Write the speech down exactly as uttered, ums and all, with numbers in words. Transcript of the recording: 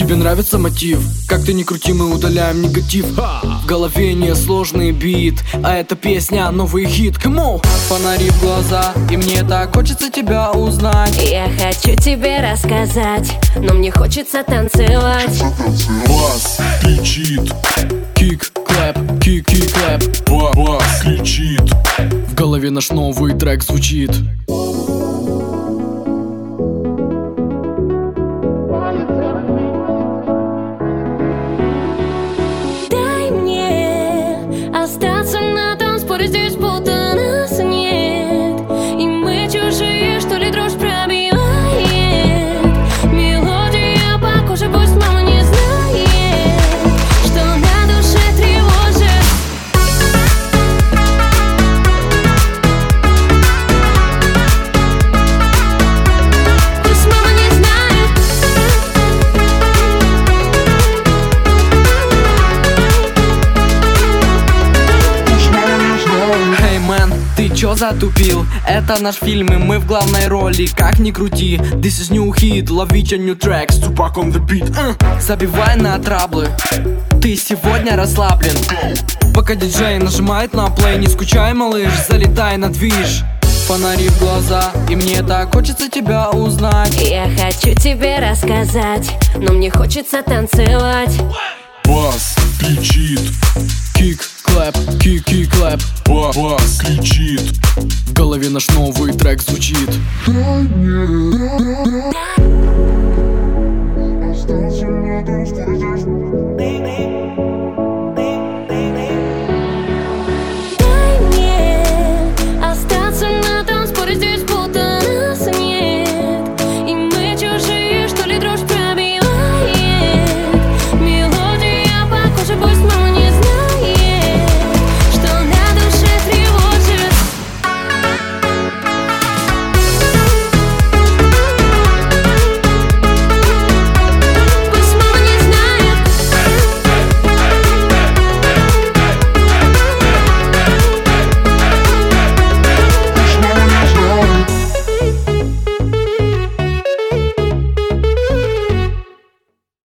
Тебе нравится мотив? Как ты ни крути, мы удаляем негатив. В голове несложный бит, а эта песня новый хит. Кому? Фонари в глаза, и мне так хочется тебя узнать. Я хочу тебе рассказать, но мне хочется танцевать. Бас кричит, Кик, клэп, кик, кик, клэп. ба- бас кричит. В голове наш новый трек звучит. Дай мне остаться на танцполе, здесь будто нас нет. И мы чужие, что ли, дрожь пробивает. Мелодия по коже, пусть мама не знает, что на душе тревожит. Пусть мама не знает. Эй, мэн, ты чё затупил? Это наш фильм, и мы в главной роли. Как ни крути, this is new hit. Ловите new tracks, Tupac on the beat. uh. Забивай на траблы, ты сегодня расслаблен. Пока диджей нажимает на плей, не скучай, малыш, залетай на движ. Фонари в глаза, и мне так хочется тебя узнать. Я хочу тебе рассказать, но мне хочется танцевать. Бас кричит, Кик, клэп, кик, кик, клэп. ба- бас кричит. В голове наш новый трек звучит. Остался на танцполе, здесь